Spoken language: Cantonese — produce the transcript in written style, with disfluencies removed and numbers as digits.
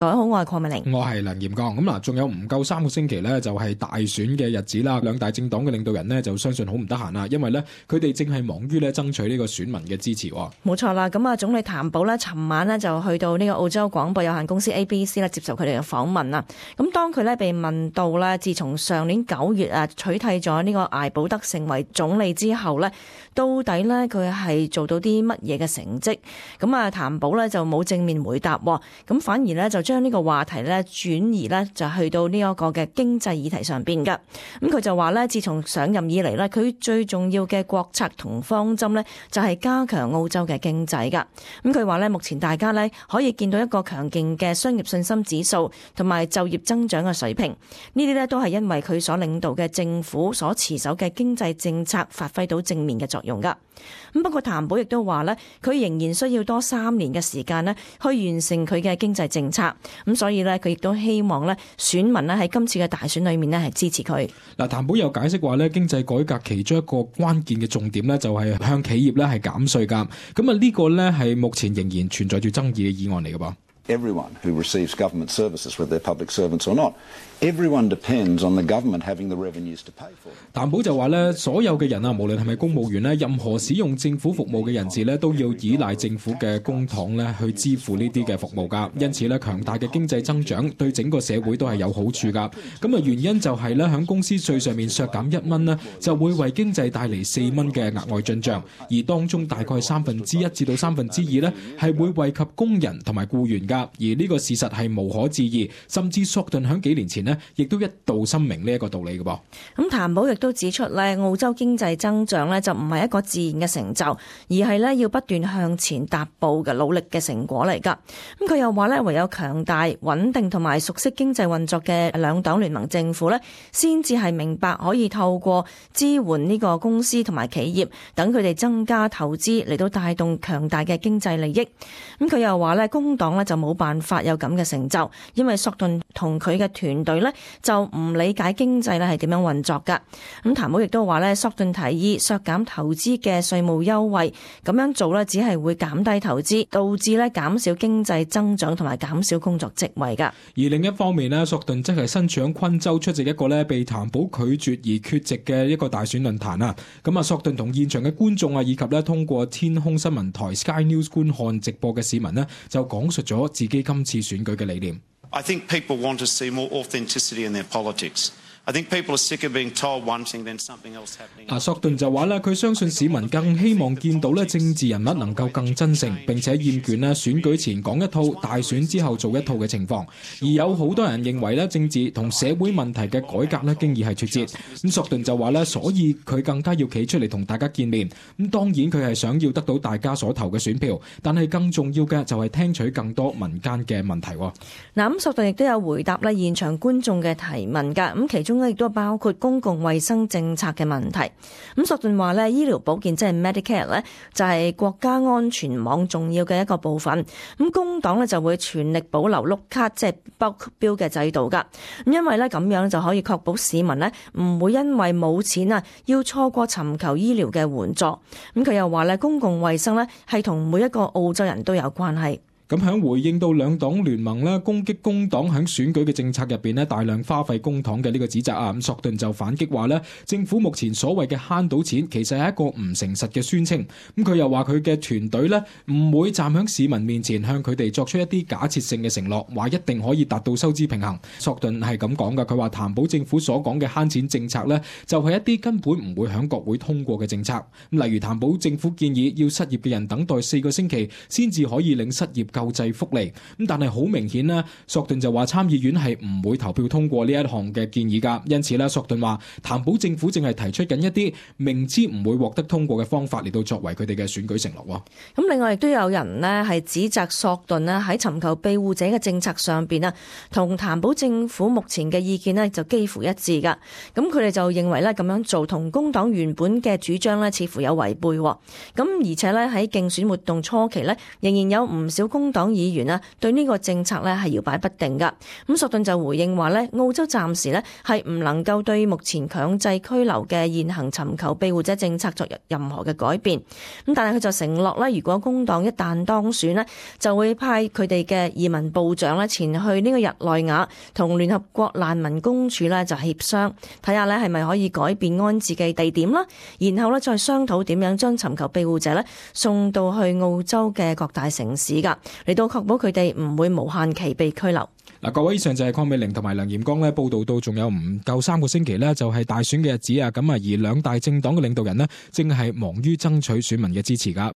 各位好，我係鄺美玲， 我係梁炎剛。咁嗱，仲有唔夠3個星期呢，就係大選嘅日子啦。兩大政黨嘅領導人呢，就相信好唔得閒啦，因為呢，佢哋正係忙於咧爭取呢個選民嘅支持。 冇錯啦，咁啊，總理譚寶呢，尋晚呢，就去到呢個澳洲廣播有限公司 ABC 咧接受佢哋嘅訪問啦。咁當佢呢被問到呢，自從上年9月取替咗呢個艾保德成為總理之後呢，到底呢，佢係做到啲乜嘢嘅成績？咁啊，譚寶呢，就冇正面回答，咁反而呢，就將呢個話題咧轉移咧，就去到呢一個嘅經濟議題上邊噶。咁佢就話咧，自從上任以嚟咧，佢最重要嘅國策同方針咧，就係加強澳洲嘅經濟噶。咁佢話咧，目前大家咧可以見到一個強勁嘅商業信心指數同埋就業增長嘅水平，呢啲咧都係因為佢所領導嘅政府所持守嘅經濟政策發揮到正面嘅作用噶。咁不過譚寶亦都話咧，佢仍然需要多3年嘅時間咧，去完成佢嘅經濟政策。咁所以咧，佢亦都希望咧，選民咧喺今次嘅大選裏面咧係支持佢。 嗱，譚寶有解釋話咧，經濟改革其中一個關鍵嘅重點咧，就係向企業咧係減稅㗎。咁啊，呢個咧係目前仍然存在住爭議嘅議案嚟嘅噃。 Everyone who receives government services, whether they're public servants or not, everyone depends on the government having the revenues to pay for them. 譚寶就話咧，所有嘅人啊，無論係咪公務員咧，任何使用政府服務嘅人士咧，都要依賴政府嘅公帑咧去支付呢啲嘅服務㗎。因此咧，強大嘅經濟增長對整個社會都係有好處㗎。咁啊，原因就係咧，喺公司稅上面削減1蚊咧，就會為經濟帶嚟4蚊嘅額外進帳，而當中大概1/3至到2/3咧係會惠及工人同埋僱員㗎。而呢個事實係無可置疑，甚至索頓喺幾年前呢亦都一度申明呢一個道理嘅噃。 咁譚寶亦都指出咧，澳洲經濟增長咧就唔係一個自然嘅成就，而係咧要不斷向前踏步嘅努力嘅成果嚟㗎。咁佢又話咧，唯有強大、穩定同埋熟悉經濟運作嘅兩黨聯盟政府咧，先至係明白可以透過支援呢個公司同埋企業，等佢哋增加投資嚟到帶動強大嘅經濟利益。咁佢又話咧，工黨咧就冇辦法有咁嘅成就，因為索頓同佢嘅團隊咧就唔理解經濟咧係點樣運作噶。咁譚寶亦都話咧，索頓提議削減投資嘅稅務優惠，咁樣做咧只係會減低投資，導致咧減少經濟增長同埋減少工作職位噶。 而另一方面咧，索頓即係身處喺昆州出席一個咧被譚寶拒絕而缺席嘅一個大選論壇啊。咁啊，索頓同現場嘅觀眾啊，以及咧通過天空新聞台 Sky News 觀看直播嘅市民呢，就講述咗自己今次選舉嘅理念。 I think people want to see more authenticity in their politics. I think people are sick of being told one thing then something else happening. 索頓就話咧，佢相信市民更希望見到咧政治人物能夠更真誠，並且厭倦咧選舉前講一套，大選之後做一套嘅情況。而有好多人認為咧政治同社會問題嘅改革咧經已係脫節。咁索頓就話咧，所以佢更加要企出嚟同大家見面。咁當然佢係想要得到大家所投嘅選票，但係更重要嘅就係聽取更多民間嘅問題。 嗱，咁索頓亦都有回答咧現場觀眾嘅提問㗎。咁其中亦都包括公共衛生政策嘅問題。咁索頓話咧，醫療保健即係 Medicare 咧，就係國家安全網重要嘅一個部分。咁工黨咧就會全力保留碌卡即係 bulk bill 嘅制度㗎。咁因為咧咁樣就可以確保市民咧唔會因為冇錢啊要錯過尋求醫療嘅援助。咁佢又話咧，公共衛生咧係同每一個澳洲人都有關係。 咁喺回應到兩黨聯盟咧攻擊工黨喺選舉嘅政策入邊咧大量花費公帑嘅呢個指責啊，咁索頓就反擊話咧，政府目前所謂嘅慳到錢，其實係一個唔誠實嘅宣稱。咁佢又話佢嘅團隊咧唔會站喺市民面前向佢哋作出一啲假設性嘅承諾，話一定可以達到收支平衡。索頓係咁講噶，佢話譚寶政府所講嘅慳錢政策咧，就係一啲根本唔會響國會通過嘅政策。例如譚寶政府建議要失業嘅人等待4個星期先至可以領失業救濟福利，咁但係好明顯咧，索頓就話參議院係唔會投票通過呢一項嘅建議噶，因此咧，索頓話譚寶政府正係提出緊一啲明知唔會獲得通過嘅方法嚟到作為佢哋嘅選舉承諾。 咁另外亦都有人咧係指責索頓咧喺尋求庇護者嘅政策上邊啊，同譚寶政府目前嘅意見咧就幾乎一致噶。咁佢哋就認為咧咁樣做同工黨原本嘅主張咧似乎有違背。咁而且咧喺競選活動初期咧，仍然有唔少公工黨議員呢對呢個政策呢係搖擺不定㗎。咁索頓就回應話呢，澳洲暫時呢係唔能夠對目前強制拘留嘅現行尋求庇護者政策作任何嘅改變。咁但係佢就承諾呢，如果工黨一旦當選呢，就會派佢哋嘅移民部長呢前去呢個日內瓦同聯合國難民公署呢就協商，睇下呢係咪可以改變安置嘅地點啦，然後呢再商討點樣將尋求庇護者呢送到去澳洲嘅各大城市噶，嚟到確保佢哋唔會無限期被拘留。 嗱，各位，以上就係鄺美玲同埋梁炎剛咧報道到，仲有唔夠3個星期呢就係大選嘅日子啊，咁啊而兩大政黨嘅領導人呢正係忙於爭取選民嘅支持噶。